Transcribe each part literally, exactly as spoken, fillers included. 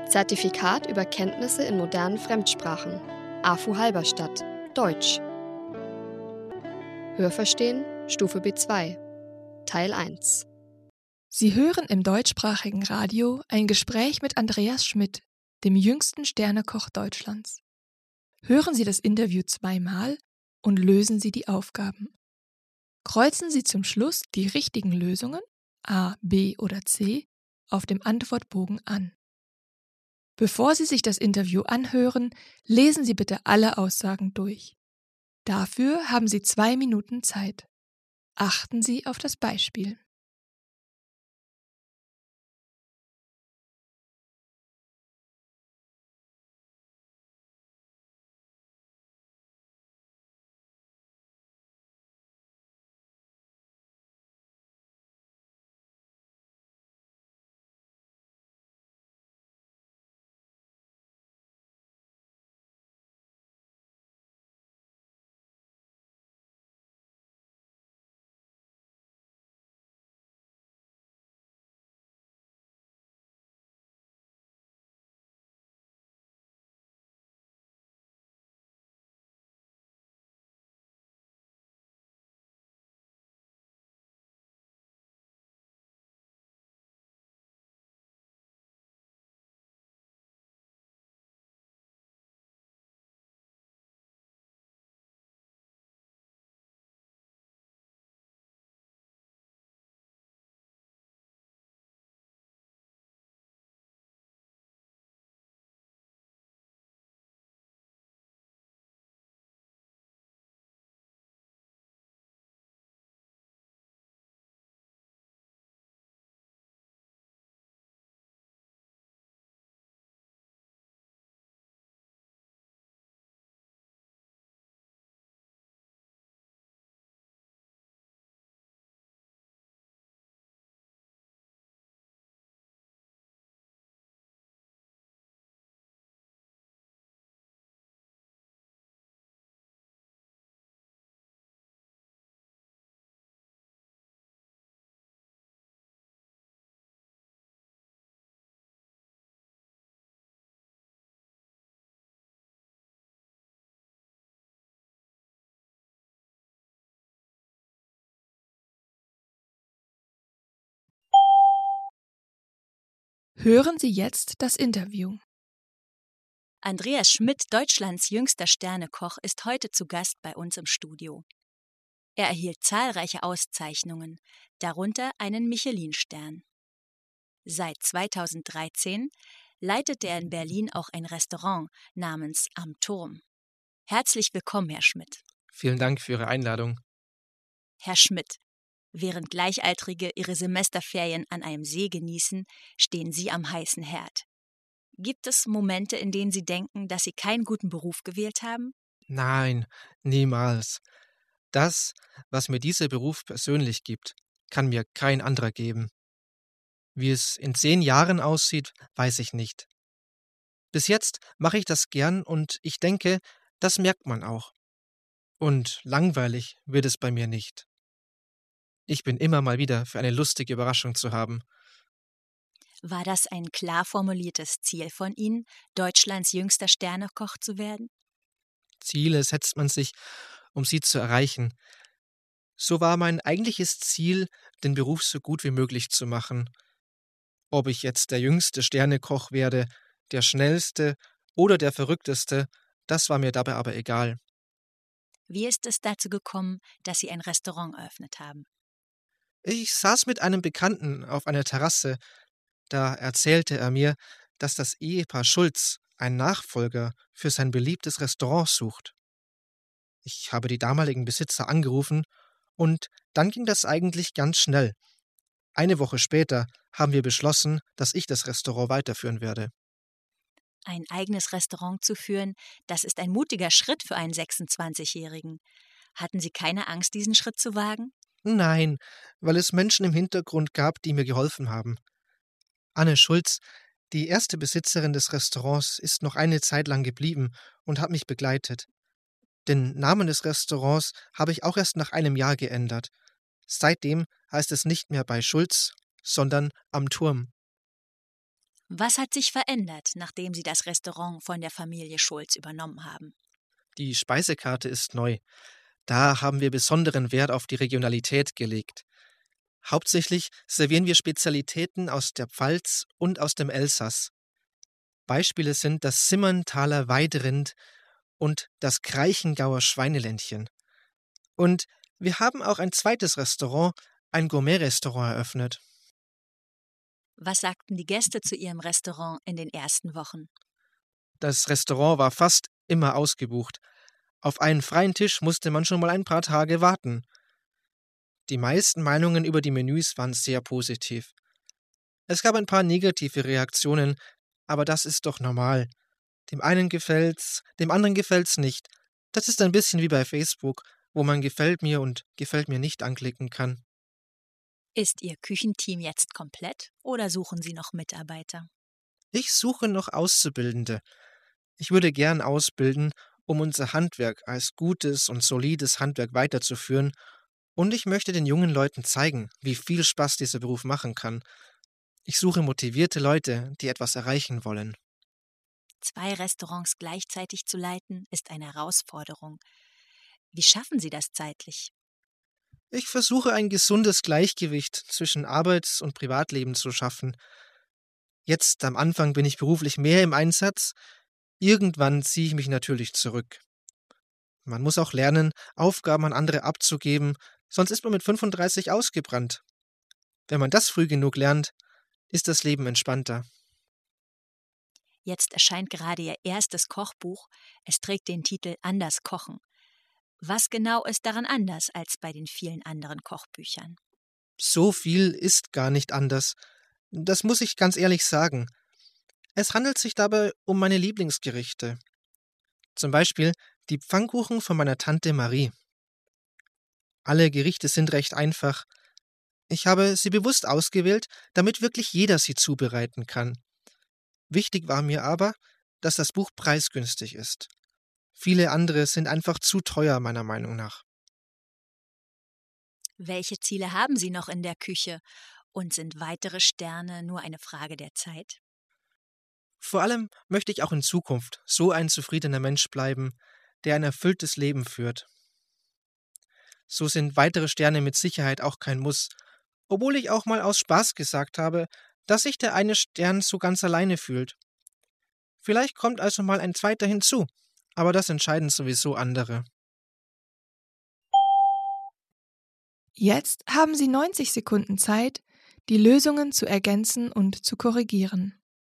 Zertifikat über Kenntnisse in modernen Fremdsprachen. A F U Halberstadt, Deutsch. Hörverstehen, Stufe B zwei, Teil eins. Sie hören im deutschsprachigen Radio ein Gespräch mit Andreas Schmidt, dem jüngsten Sternekoch Deutschlands. Hören Sie das Interview zweimal und lösen Sie die Aufgaben. Kreuzen Sie zum Schluss die richtigen Lösungen, A, B oder C, auf dem Antwortbogen an. Bevor Sie sich das Interview anhören, lesen Sie bitte alle Aussagen durch. Dafür haben Sie zwei Minuten Zeit. Achten Sie auf das Beispiel. Hören Sie jetzt das Interview. Andreas Schmidt, Deutschlands jüngster Sternekoch, ist heute zu Gast bei uns im Studio. Er erhielt zahlreiche Auszeichnungen, darunter einen Michelin-Stern. Seit zweitausenddreizehn leitet er in Berlin auch ein Restaurant namens Am Turm. Herzlich willkommen, Herr Schmidt. Vielen Dank für Ihre Einladung. Herr Schmidt, während Gleichaltrige ihre Semesterferien an einem See genießen, stehen Sie am heißen Herd. Gibt es Momente, in denen Sie denken, dass Sie keinen guten Beruf gewählt haben? Nein, niemals. Das, was mir dieser Beruf persönlich gibt, kann mir kein anderer geben. Wie es in zehn Jahren aussieht, weiß ich nicht. Bis jetzt mache ich das gern und ich denke, das merkt man auch. Und langweilig wird es bei mir nicht. Ich bin immer mal wieder für eine lustige Überraschung zu haben. War das ein klar formuliertes Ziel von Ihnen, Deutschlands jüngster Sternekoch zu werden? Ziele setzt man sich, um sie zu erreichen. So war mein eigentliches Ziel, den Beruf so gut wie möglich zu machen. Ob ich jetzt der jüngste Sternekoch werde, der schnellste oder der verrückteste, das war mir dabei aber egal. Wie ist es dazu gekommen, dass Sie ein Restaurant eröffnet haben? Ich saß mit einem Bekannten auf einer Terrasse. Da erzählte er mir, dass das Ehepaar Schulz einen Nachfolger für sein beliebtes Restaurant sucht. Ich habe die damaligen Besitzer angerufen und dann ging das eigentlich ganz schnell. Eine Woche später haben wir beschlossen, dass ich das Restaurant weiterführen werde. Ein eigenes Restaurant zu führen, das ist ein mutiger Schritt für einen sechsundzwanzigjährigen. Hatten Sie keine Angst, diesen Schritt zu wagen? Nein, weil es Menschen im Hintergrund gab, die mir geholfen haben. Anne Schulz, die erste Besitzerin des Restaurants, ist noch eine Zeit lang geblieben und hat mich begleitet. Den Namen des Restaurants habe ich auch erst nach einem Jahr geändert. Seitdem heißt es nicht mehr bei Schulz, sondern Am Turm. Was hat sich verändert, nachdem Sie das Restaurant von der Familie Schulz übernommen haben? Die Speisekarte ist neu. Da haben wir besonderen Wert auf die Regionalität gelegt. Hauptsächlich servieren wir Spezialitäten aus der Pfalz und aus dem Elsass. Beispiele sind das Simmerntaler Weidrind und das Kraichengauer Schweineländchen. Und wir haben auch ein zweites Restaurant, ein Gourmet-Restaurant eröffnet. Was sagten die Gäste zu Ihrem Restaurant in den ersten Wochen? Das Restaurant war fast immer ausgebucht. Auf einen freien Tisch musste man schon mal ein paar Tage warten. Die meisten Meinungen über die Menüs waren sehr positiv. Es gab ein paar negative Reaktionen, aber das ist doch normal. Dem einen gefällt's, dem anderen gefällt's nicht. Das ist ein bisschen wie bei Facebook, wo man gefällt mir und gefällt mir nicht anklicken kann. Ist Ihr Küchenteam jetzt komplett oder suchen Sie noch Mitarbeiter? Ich suche noch Auszubildende. Ich würde gern ausbilden, um unser Handwerk als gutes und solides Handwerk weiterzuführen, und ich möchte den jungen Leuten zeigen, wie viel Spaß dieser Beruf machen kann. Ich suche motivierte Leute, die etwas erreichen wollen. Zwei Restaurants gleichzeitig zu leiten, ist eine Herausforderung. Wie schaffen Sie das zeitlich? Ich versuche ein gesundes Gleichgewicht zwischen Arbeits- und Privatleben zu schaffen. Jetzt am Anfang bin ich beruflich mehr im Einsatz. Irgendwann ziehe ich mich natürlich zurück. Man muss auch lernen, Aufgaben an andere abzugeben, sonst ist man mit fünfunddreißig ausgebrannt. Wenn man das früh genug lernt, ist das Leben entspannter. Jetzt erscheint gerade Ihr erstes Kochbuch. Es trägt den Titel Anders kochen. Was genau ist daran anders als bei den vielen anderen Kochbüchern? So viel ist gar nicht anders. Das muss ich ganz ehrlich sagen. Es handelt sich dabei um meine Lieblingsgerichte. Zum Beispiel die Pfannkuchen von meiner Tante Marie. Alle Gerichte sind recht einfach. Ich habe sie bewusst ausgewählt, damit wirklich jeder sie zubereiten kann. Wichtig war mir aber, dass das Buch preisgünstig ist. Viele andere sind einfach zu teuer, meiner Meinung nach. Welche Ziele haben Sie noch in der Küche? Und sind weitere Sterne nur eine Frage der Zeit? Vor allem möchte ich auch in Zukunft so ein zufriedener Mensch bleiben, der ein erfülltes Leben führt. So sind weitere Sterne mit Sicherheit auch kein Muss, obwohl ich auch mal aus Spaß gesagt habe, dass sich der eine Stern so ganz alleine fühlt. Vielleicht kommt also mal ein zweiter hinzu, aber das entscheiden sowieso andere. Jetzt haben Sie neunzig Sekunden Zeit, die Lösungen zu ergänzen und zu korrigieren.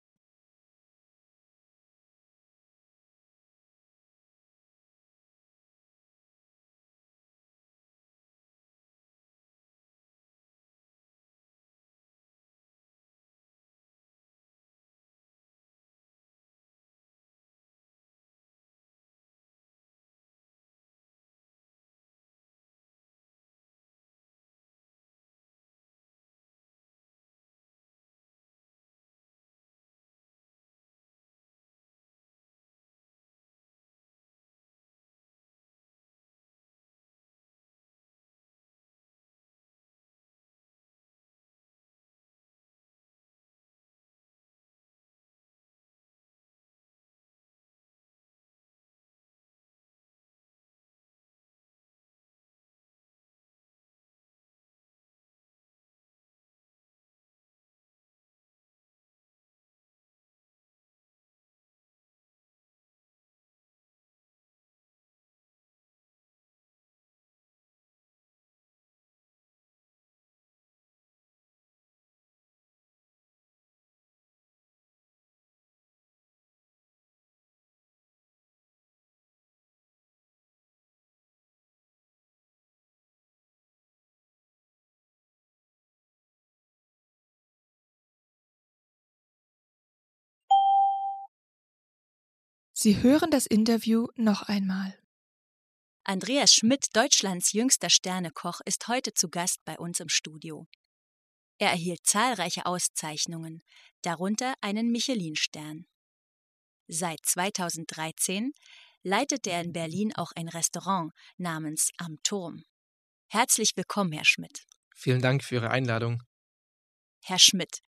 Sie hören das Interview noch einmal. Andreas Schmidt, Deutschlands jüngster Sternekoch, ist heute zu Gast bei uns im Studio. Er erhielt zahlreiche Auszeichnungen, darunter einen Michelin-Stern. Seit zweitausenddreizehn leitet er in Berlin auch ein Restaurant namens Am Turm. Herzlich willkommen, Herr Schmidt. Vielen Dank für Ihre Einladung. Herr Schmidt,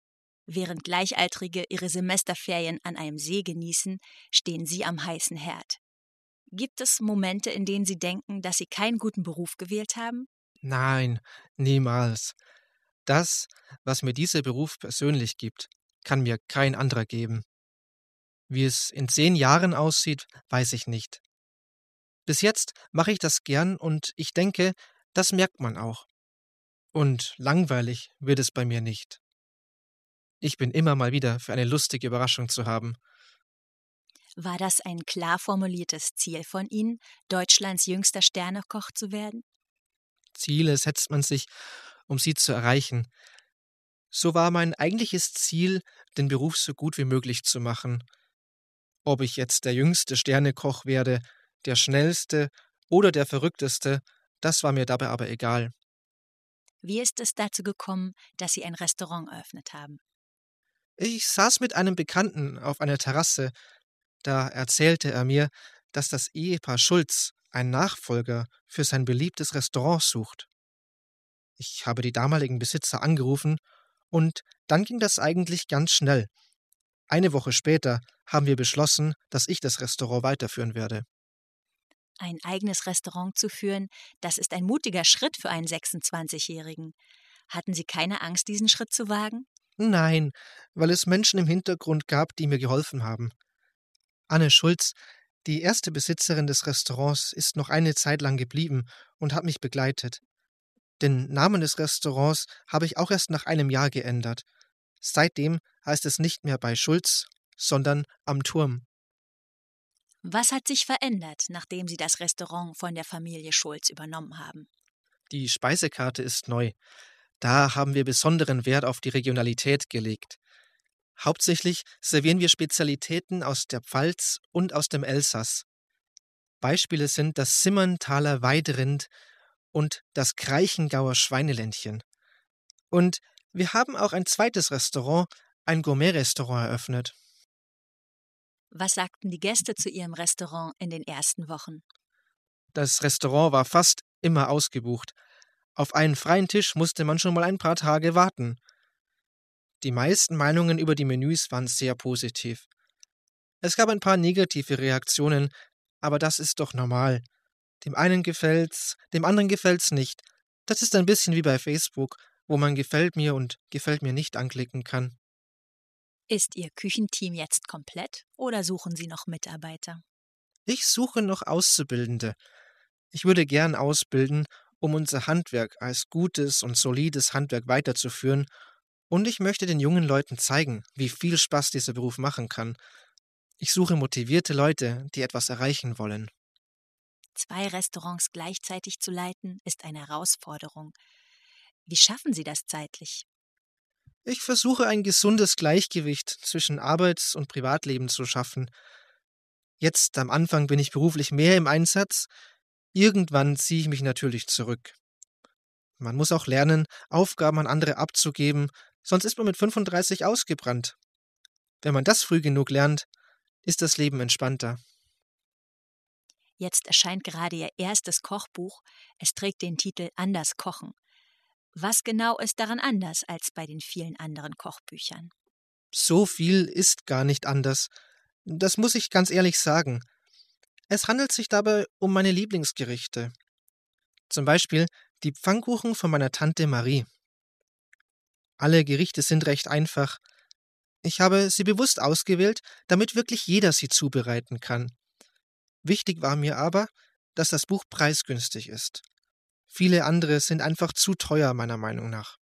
Während Gleichaltrige ihre Semesterferien an einem See genießen, stehen Sie am heißen Herd. Gibt es Momente, in denen Sie denken, dass Sie keinen guten Beruf gewählt haben? Nein, niemals. Das, was mir dieser Beruf persönlich gibt, kann mir kein anderer geben. Wie es in zehn Jahren aussieht, weiß ich nicht. Bis jetzt mache ich das gern und ich denke, das merkt man auch. Und langweilig wird es bei mir nicht. Ich bin immer mal wieder für eine lustige Überraschung zu haben. War das ein klar formuliertes Ziel von Ihnen, Deutschlands jüngster Sternekoch zu werden? Ziele setzt man sich, um sie zu erreichen. So war mein eigentliches Ziel, den Beruf so gut wie möglich zu machen. Ob ich jetzt der jüngste Sternekoch werde, der schnellste oder der verrückteste, das war mir dabei aber egal. Wie ist es dazu gekommen, dass Sie ein Restaurant eröffnet haben? Ich saß mit einem Bekannten auf einer Terrasse. Da erzählte er mir, dass das Ehepaar Schulz einen Nachfolger für sein beliebtes Restaurant sucht. Ich habe die damaligen Besitzer angerufen und dann ging das eigentlich ganz schnell. Eine Woche später haben wir beschlossen, dass ich das Restaurant weiterführen werde. Ein eigenes Restaurant zu führen, das ist ein mutiger Schritt für einen sechsundzwanzigjährigen. Hatten Sie keine Angst, diesen Schritt zu wagen? Nein, weil es Menschen im Hintergrund gab, die mir geholfen haben. Anne Schulz, die erste Besitzerin des Restaurants, ist noch eine Zeit lang geblieben und hat mich begleitet. Den Namen des Restaurants habe ich auch erst nach einem Jahr geändert. Seitdem heißt es nicht mehr bei Schulz, sondern am Turm. Was hat sich verändert, nachdem Sie das Restaurant von der Familie Schulz übernommen haben? Die Speisekarte ist neu. Da haben wir besonderen Wert auf die Regionalität gelegt. Hauptsächlich servieren wir Spezialitäten aus der Pfalz und aus dem Elsass. Beispiele sind das Simmerntaler Weiderind und das Kraichengauer Schweineländchen. Und wir haben auch ein zweites Restaurant, ein Gourmet-Restaurant eröffnet. Was sagten die Gäste zu Ihrem Restaurant in den ersten Wochen? Das Restaurant war fast immer ausgebucht. Auf einen freien Tisch musste man schon mal ein paar Tage warten. Die meisten Meinungen über die Menüs waren sehr positiv. Es gab ein paar negative Reaktionen, aber das ist doch normal. Dem einen gefällt's, dem anderen gefällt's nicht. Das ist ein bisschen wie bei Facebook, wo man gefällt mir und gefällt mir nicht anklicken kann. Ist Ihr Küchenteam jetzt komplett oder suchen Sie noch Mitarbeiter? Ich suche noch Auszubildende. Ich würde gern ausbilden, um unser Handwerk als gutes und solides Handwerk weiterzuführen, und ich möchte den jungen Leuten zeigen, wie viel Spaß dieser Beruf machen kann. Ich suche motivierte Leute, die etwas erreichen wollen. Zwei Restaurants gleichzeitig zu leiten, ist eine Herausforderung. Wie schaffen Sie das zeitlich? Ich versuche ein gesundes Gleichgewicht zwischen Arbeits- und Privatleben zu schaffen. Jetzt am Anfang bin ich beruflich mehr im Einsatz, irgendwann ziehe ich mich natürlich zurück. Man muss auch lernen, Aufgaben an andere abzugeben, sonst ist man mit fünfunddreißig ausgebrannt. Wenn man das früh genug lernt, ist das Leben entspannter. Jetzt erscheint gerade Ihr erstes Kochbuch. Es trägt den Titel Anders kochen. Was genau ist daran anders als bei den vielen anderen Kochbüchern? So viel ist gar nicht anders. Das muss ich ganz ehrlich sagen. Es handelt sich dabei um meine Lieblingsgerichte. Zum Beispiel die Pfannkuchen von meiner Tante Marie. Alle Gerichte sind recht einfach. Ich habe sie bewusst ausgewählt, damit wirklich jeder sie zubereiten kann. Wichtig war mir aber, dass das Buch preisgünstig ist. Viele andere sind einfach zu teuer, meiner Meinung nach.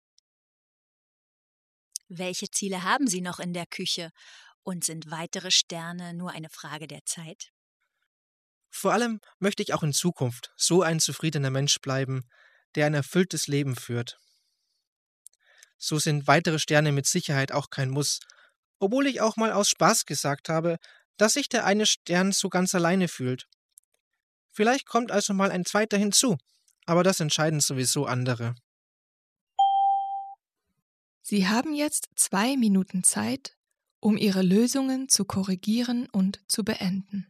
Welche Ziele haben Sie noch in der Küche? Und sind weitere Sterne nur eine Frage der Zeit? Vor allem möchte ich auch in Zukunft so ein zufriedener Mensch bleiben, der ein erfülltes Leben führt. So sind weitere Sterne mit Sicherheit auch kein Muss, obwohl ich auch mal aus Spaß gesagt habe, dass sich der eine Stern so ganz alleine fühlt. Vielleicht kommt also mal ein zweiter hinzu, aber das entscheiden sowieso andere. Sie haben jetzt zwei Minuten Zeit, um Ihre Lösungen zu korrigieren und zu beenden.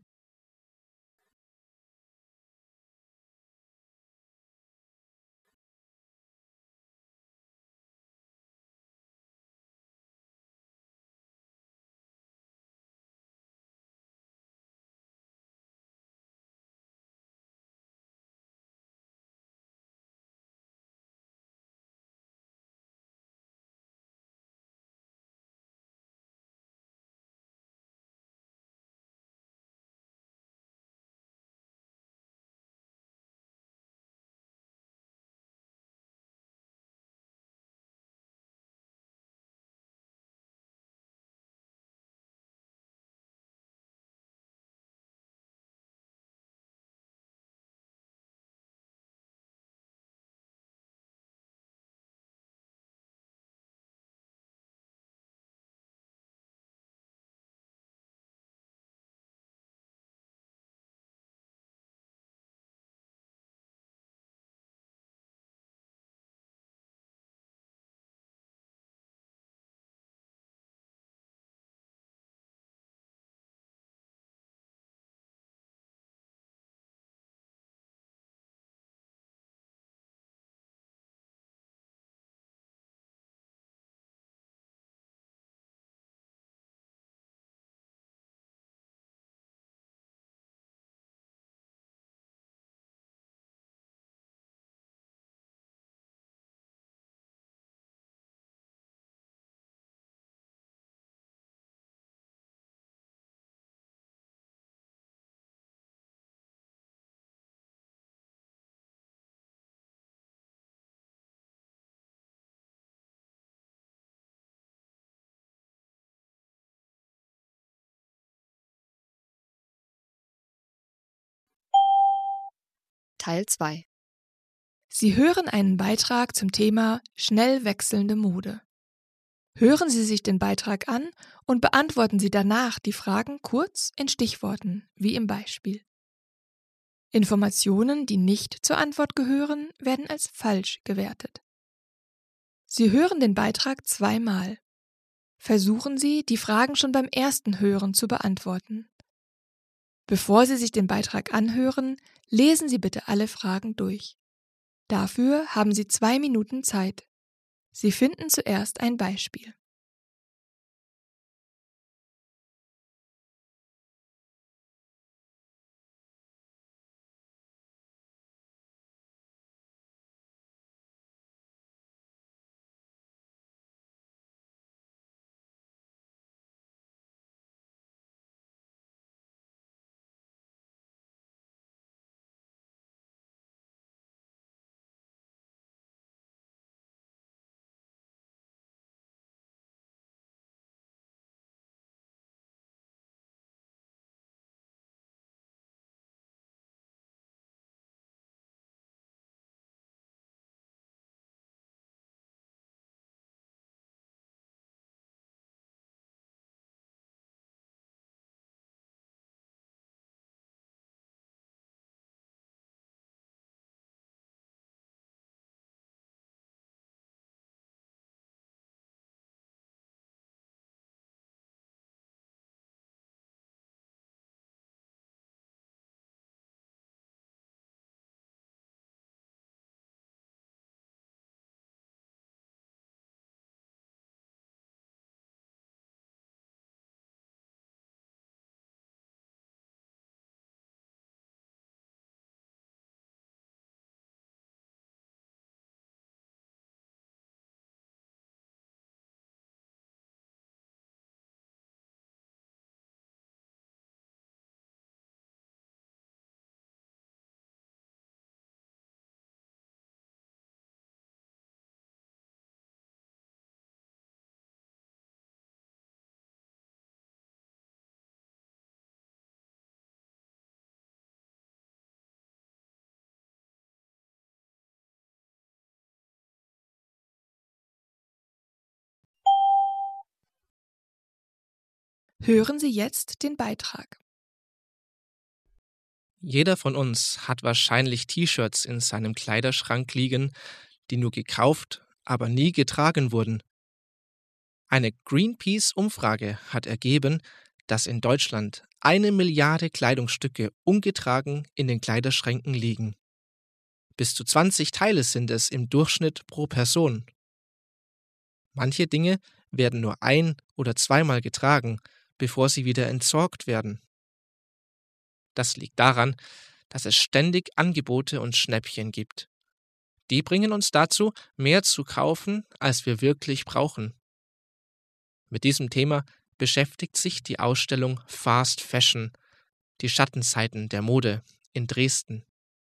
Teil zwei. Sie hören einen Beitrag zum Thema schnell wechselnde Mode. Hören Sie sich den Beitrag an und beantworten Sie danach die Fragen kurz in Stichworten, wie im Beispiel. Informationen, die nicht zur Antwort gehören, werden als falsch gewertet. Sie hören den Beitrag zweimal. Versuchen Sie, die Fragen schon beim ersten Hören zu beantworten. Bevor Sie sich den Beitrag anhören, lesen Sie bitte alle Fragen durch. Dafür haben Sie zwei Minuten Zeit. Sie finden zuerst ein Beispiel. Hören Sie jetzt den Beitrag. Jeder von uns hat wahrscheinlich T-Shirts in seinem Kleiderschrank liegen, die nur gekauft, aber nie getragen wurden. Eine Greenpeace-Umfrage hat ergeben, dass in Deutschland eine Milliarde Kleidungsstücke ungetragen in den Kleiderschränken liegen. Bis zu zwanzig Teile sind es im Durchschnitt pro Person. Manche Dinge werden nur ein- oder zweimal getragen, bevor sie wieder entsorgt werden. Das liegt daran, dass es ständig Angebote und Schnäppchen gibt. Die bringen uns dazu, mehr zu kaufen, als wir wirklich brauchen. Mit diesem Thema beschäftigt sich die Ausstellung Fast Fashion, die Schattenseiten der Mode in Dresden.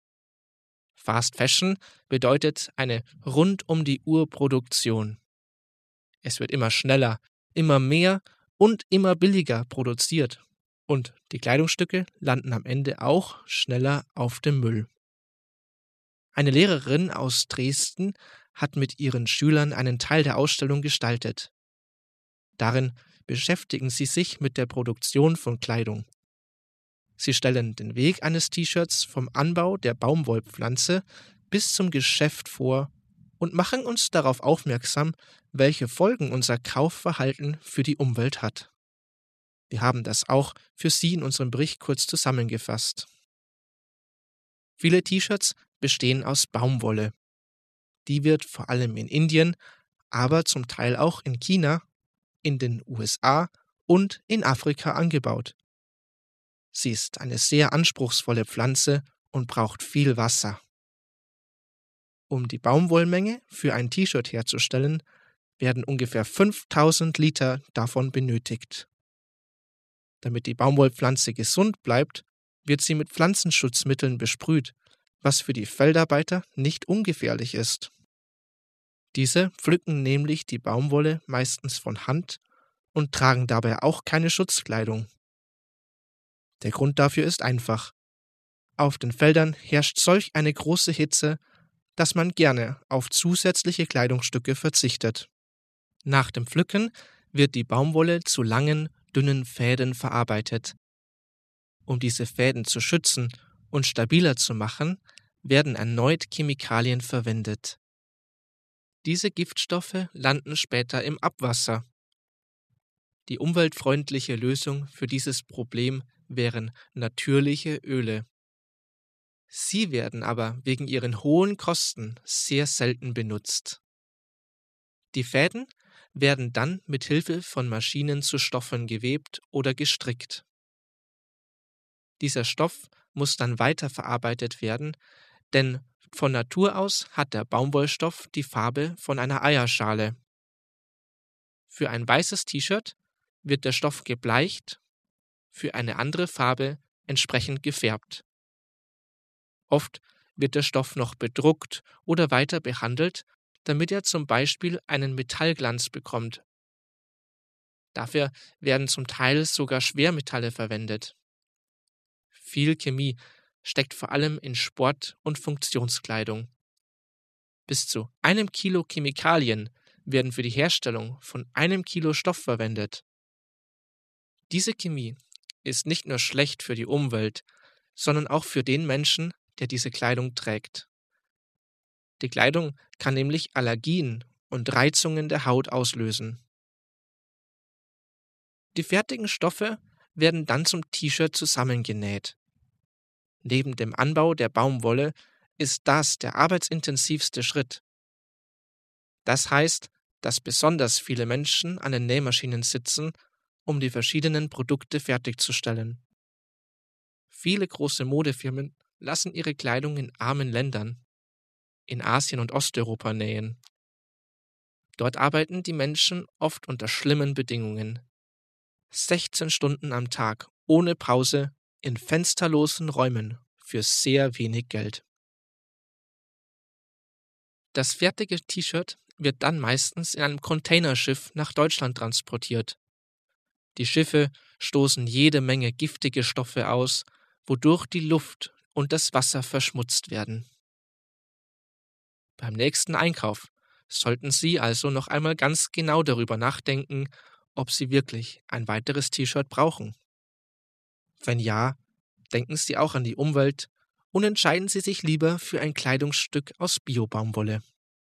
Fast Fashion bedeutet eine Rund-um-die-Uhr-Produktion. Es wird immer schneller, immer mehr und immer billiger produziert. Und die Kleidungsstücke landen am Ende auch schneller auf dem Müll. Eine Lehrerin aus Dresden hat mit ihren Schülern einen Teil der Ausstellung gestaltet. Darin beschäftigen sie sich mit der Produktion von Kleidung. Sie stellen den Weg eines T-Shirts vom Anbau der Baumwollpflanze bis zum Geschäft vor und machen uns darauf aufmerksam, welche Folgen unser Kaufverhalten für die Umwelt hat. Wir haben das auch für Sie in unserem Bericht kurz zusammengefasst. Viele T-Shirts bestehen aus Baumwolle. Die wird vor allem in Indien, aber zum Teil auch in China, in den U S A und in Afrika angebaut. Sie ist eine sehr anspruchsvolle Pflanze und braucht viel Wasser. Um die Baumwollmenge für ein T-Shirt herzustellen, werden ungefähr fünftausend Liter davon benötigt. Damit die Baumwollpflanze gesund bleibt, wird sie mit Pflanzenschutzmitteln besprüht, was für die Feldarbeiter nicht ungefährlich ist. Diese pflücken nämlich die Baumwolle meistens von Hand und tragen dabei auch keine Schutzkleidung. Der Grund dafür ist einfach. Auf den Feldern herrscht solch eine große Hitze, dass man gerne auf zusätzliche Kleidungsstücke verzichtet. Nach dem Pflücken wird die Baumwolle zu langen, dünnen Fäden verarbeitet. Um diese Fäden zu schützen und stabiler zu machen, werden erneut Chemikalien verwendet. Diese Giftstoffe landen später im Abwasser. Die umweltfreundliche Lösung für dieses Problem wären natürliche Öle. Sie werden aber wegen ihren hohen Kosten sehr selten benutzt. Die Fäden werden dann mit Hilfe von Maschinen zu Stoffen gewebt oder gestrickt. Dieser Stoff muss dann weiterverarbeitet werden, denn von Natur aus hat der Baumwollstoff die Farbe von einer Eierschale. Für ein weißes T-Shirt wird der Stoff gebleicht, für eine andere Farbe entsprechend gefärbt. Oft wird der Stoff noch bedruckt oder weiter behandelt, damit er zum Beispiel einen Metallglanz bekommt. Dafür werden zum Teil sogar Schwermetalle verwendet. Viel Chemie steckt vor allem in Sport- und Funktionskleidung. Bis zu einem Kilo Chemikalien werden für die Herstellung von einem Kilo Stoff verwendet. Diese Chemie ist nicht nur schlecht für die Umwelt, sondern auch für den Menschen, der diese Kleidung trägt. Die Kleidung kann nämlich Allergien und Reizungen der Haut auslösen. Die fertigen Stoffe werden dann zum T-Shirt zusammengenäht. Neben dem Anbau der Baumwolle ist das der arbeitsintensivste Schritt. Das heißt, dass besonders viele Menschen an den Nähmaschinen sitzen, um die verschiedenen Produkte fertigzustellen. Viele große Modefirmen lassen ihre Kleidung in armen Ländern, in Asien und Osteuropa nähen. Dort arbeiten die Menschen oft unter schlimmen Bedingungen. sechzehn Stunden am Tag, ohne Pause, in fensterlosen Räumen, für sehr wenig Geld. Das fertige T-Shirt wird dann meistens in einem Containerschiff nach Deutschland transportiert. Die Schiffe stoßen jede Menge giftige Stoffe aus, wodurch die Luft und das Wasser verschmutzt werden. Beim nächsten Einkauf sollten Sie also noch einmal ganz genau darüber nachdenken, ob Sie wirklich ein weiteres T-Shirt brauchen. Wenn ja, denken Sie auch an die Umwelt und entscheiden Sie sich lieber für ein Kleidungsstück aus Bio-Baumwolle.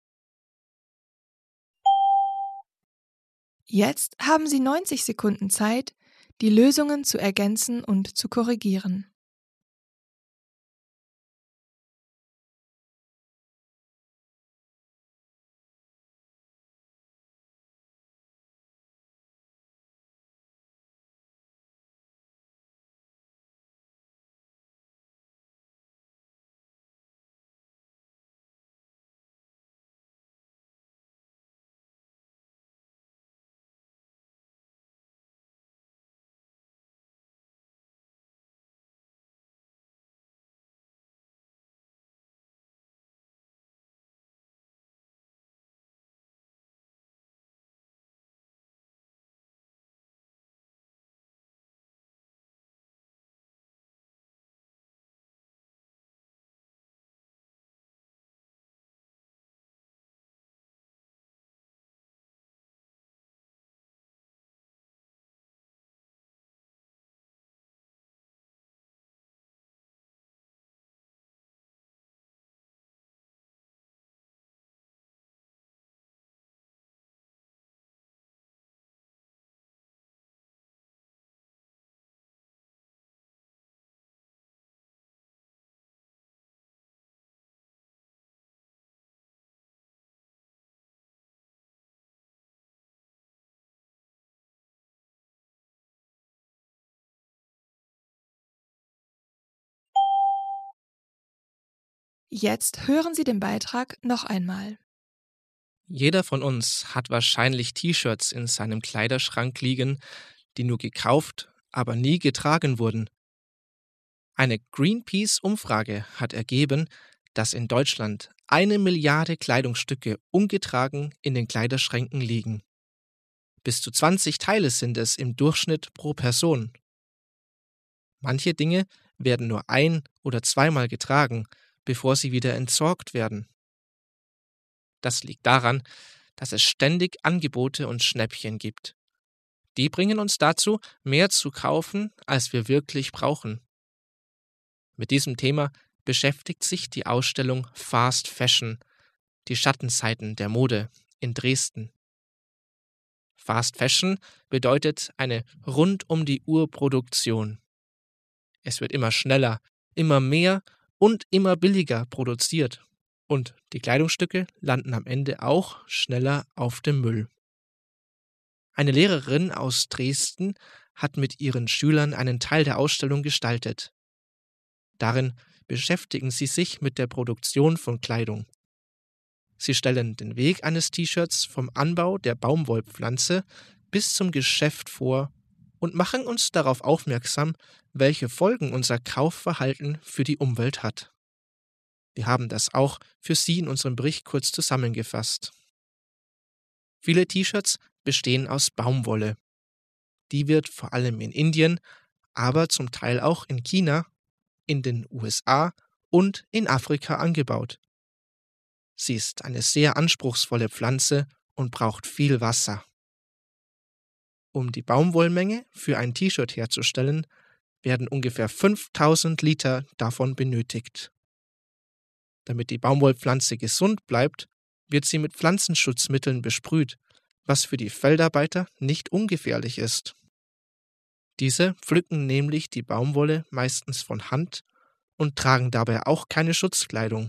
Jetzt haben Sie neunzig Sekunden Zeit, die Lösungen zu ergänzen und zu korrigieren. Jetzt hören Sie den Beitrag noch einmal. Jeder von uns hat wahrscheinlich T-Shirts in seinem Kleiderschrank liegen, die nur gekauft, aber nie getragen wurden. Eine Greenpeace-Umfrage hat ergeben, dass in Deutschland eine Milliarde Kleidungsstücke ungetragen in den Kleiderschränken liegen. Bis zu zwanzig Teile sind es im Durchschnitt pro Person. Manche Dinge werden nur ein- oder zweimal getragen, bevor sie wieder entsorgt werden. Das liegt daran, dass es ständig Angebote und Schnäppchen gibt. Die bringen uns dazu, mehr zu kaufen, als wir wirklich brauchen. Mit diesem Thema beschäftigt sich die Ausstellung Fast Fashion, die Schattenseiten der Mode in Dresden. Fast Fashion bedeutet eine Rund-um-die-Uhr-Produktion. Es wird immer schneller, immer mehr und immer billiger produziert. Und die Kleidungsstücke landen am Ende auch schneller auf dem Müll. Eine Lehrerin aus Dresden hat mit ihren Schülern einen Teil der Ausstellung gestaltet. Darin beschäftigen sie sich mit der Produktion von Kleidung. Sie stellen den Weg eines T-Shirts vom Anbau der Baumwollpflanze bis zum Geschäft vor und machen uns darauf aufmerksam, welche Folgen unser Kaufverhalten für die Umwelt hat. Wir haben das auch für Sie in unserem Bericht kurz zusammengefasst. Viele T-Shirts bestehen aus Baumwolle. Die wird vor allem in Indien, aber zum Teil auch in China, in den U S A und in Afrika angebaut. Sie ist eine sehr anspruchsvolle Pflanze und braucht viel Wasser. Um die Baumwollmenge für ein T-Shirt herzustellen, werden ungefähr fünftausend Liter davon benötigt. Damit die Baumwollpflanze gesund bleibt, wird sie mit Pflanzenschutzmitteln besprüht, was für die Feldarbeiter nicht ungefährlich ist. Diese pflücken nämlich die Baumwolle meistens von Hand und tragen dabei auch keine Schutzkleidung.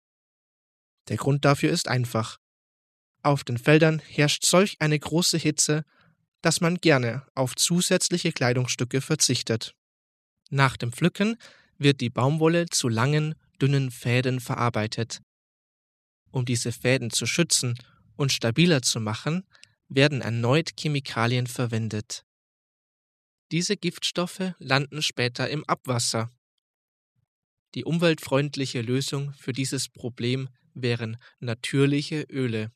Der Grund dafür ist einfach. Auf den Feldern herrscht solch eine große Hitze, dass man gerne auf zusätzliche Kleidungsstücke verzichtet. Nach dem Pflücken wird die Baumwolle zu langen, dünnen Fäden verarbeitet. Um diese Fäden zu schützen und stabiler zu machen, werden erneut Chemikalien verwendet. Diese Giftstoffe landen später im Abwasser. Die umweltfreundliche Lösung für dieses Problem wären natürliche Öle.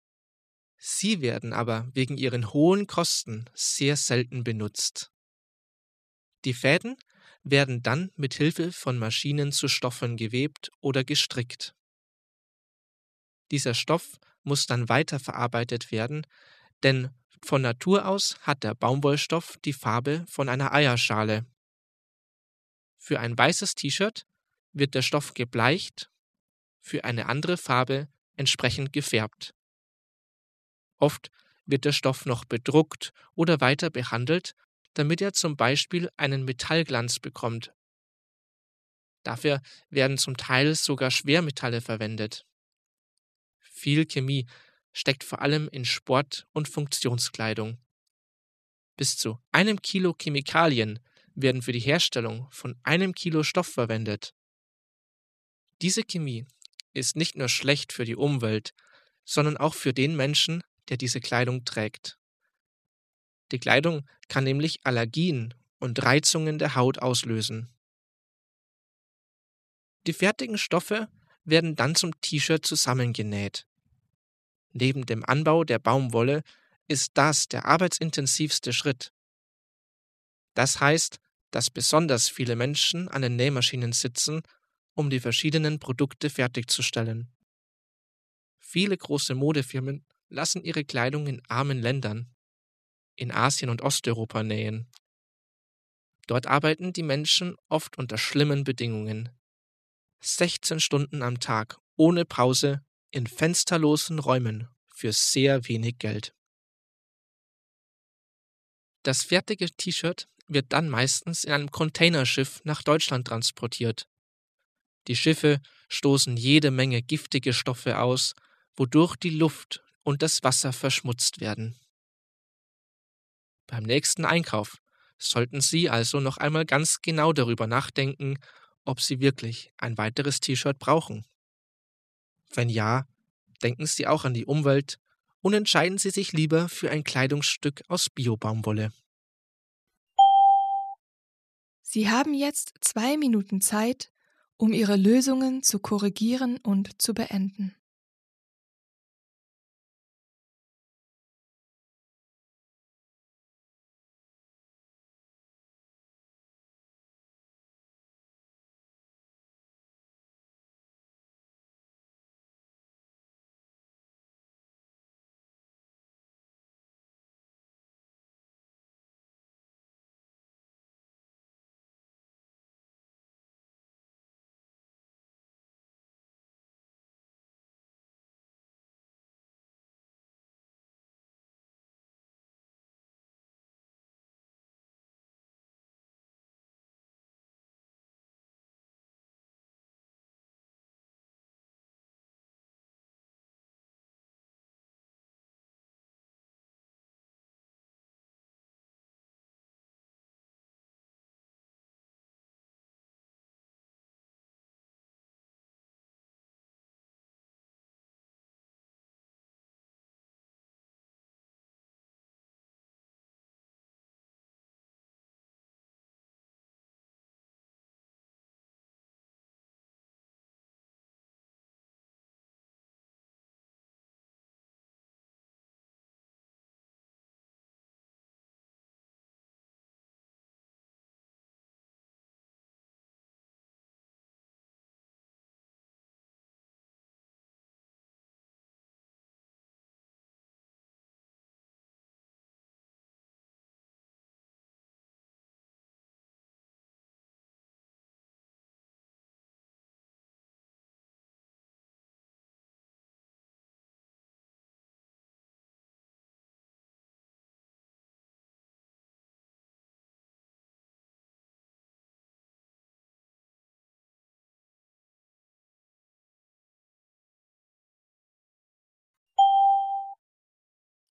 Sie werden aber wegen ihren hohen Kosten sehr selten benutzt. Die Fäden werden dann mit Hilfe von Maschinen zu Stoffen gewebt oder gestrickt. Dieser Stoff muss dann weiterverarbeitet werden, denn von Natur aus hat der Baumwollstoff die Farbe von einer Eierschale. Für ein weißes T-Shirt wird der Stoff gebleicht, für eine andere Farbe entsprechend gefärbt. Oft wird der Stoff noch bedruckt oder weiter behandelt, damit er zum Beispiel einen Metallglanz bekommt. Dafür werden zum Teil sogar Schwermetalle verwendet. Viel Chemie steckt vor allem in Sport- und Funktionskleidung. Bis zu einem Kilo Chemikalien werden für die Herstellung von einem Kilo Stoff verwendet. Diese Chemie ist nicht nur schlecht für die Umwelt, sondern auch für den Menschen, der diese Kleidung trägt. Die Kleidung kann nämlich Allergien und Reizungen der Haut auslösen. Die fertigen Stoffe werden dann zum T-Shirt zusammengenäht. Neben dem Anbau der Baumwolle ist das der arbeitsintensivste Schritt. Das heißt, dass besonders viele Menschen an den Nähmaschinen sitzen, um die verschiedenen Produkte fertigzustellen. Viele große Modefirmen lassen ihre Kleidung in armen Ländern, in Asien und Osteuropa nähen. Dort arbeiten die Menschen oft unter schlimmen Bedingungen. sechzehn Stunden am Tag, ohne Pause, in fensterlosen Räumen, für sehr wenig Geld. Das fertige T-Shirt wird dann meistens in einem Containerschiff nach Deutschland transportiert. Die Schiffe stoßen jede Menge giftige Stoffe aus, wodurch die Luft und das Wasser verschmutzt werden. Beim nächsten Einkauf sollten Sie also noch einmal ganz genau darüber nachdenken, ob Sie wirklich ein weiteres T-Shirt brauchen. Wenn ja, denken Sie auch an die Umwelt und entscheiden Sie sich lieber für ein Kleidungsstück aus Bio-Baumwolle. Sie haben jetzt zwei Minuten Zeit, um Ihre Lösungen zu korrigieren und zu beenden.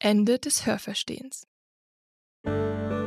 Ende des Hörverstehens.